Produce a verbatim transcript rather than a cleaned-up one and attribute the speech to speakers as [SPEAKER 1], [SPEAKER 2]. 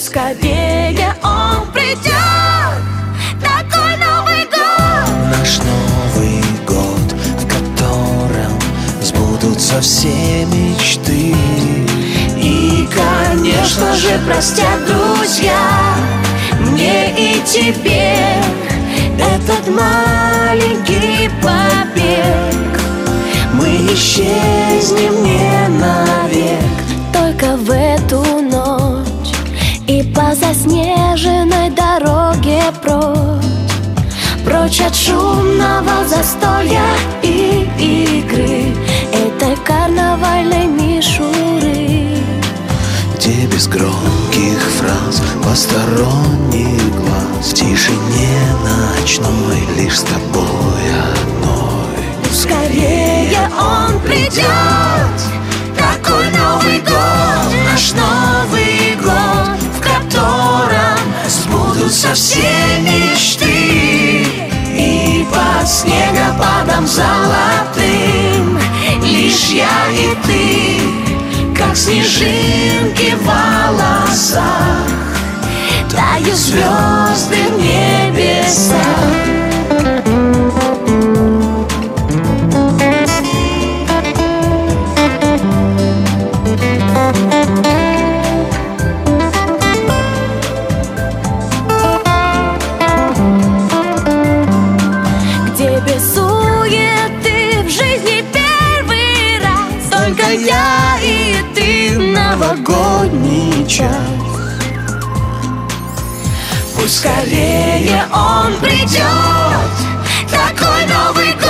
[SPEAKER 1] Пусть скорее он придет, такой Новый год.
[SPEAKER 2] Наш Новый год, в котором сбудутся все мечты.
[SPEAKER 1] И, конечно же, простят друзья мне и тебе этот маленький побег.
[SPEAKER 2] Мы исчезнем не навек.
[SPEAKER 1] Только в эту ночь и по заснеженной дороге прочь, прочь от шумного застолья и игры этой карнавальной мишуры,
[SPEAKER 2] где без громких фраз, посторонних глаз, в тишине ночной лишь с тобой одной.
[SPEAKER 1] Скорее он придет, такой Новый год, наш Новый год, в котором сбудутся все мечты.
[SPEAKER 2] И под снегопадом золотым
[SPEAKER 1] Лишь я и ты, как снежинки в волосах, тают звезды в небесах. Где без суеты в жизни первый раз, только я и ты в новогодний час. Пусть скорее он придет, такой Новый год.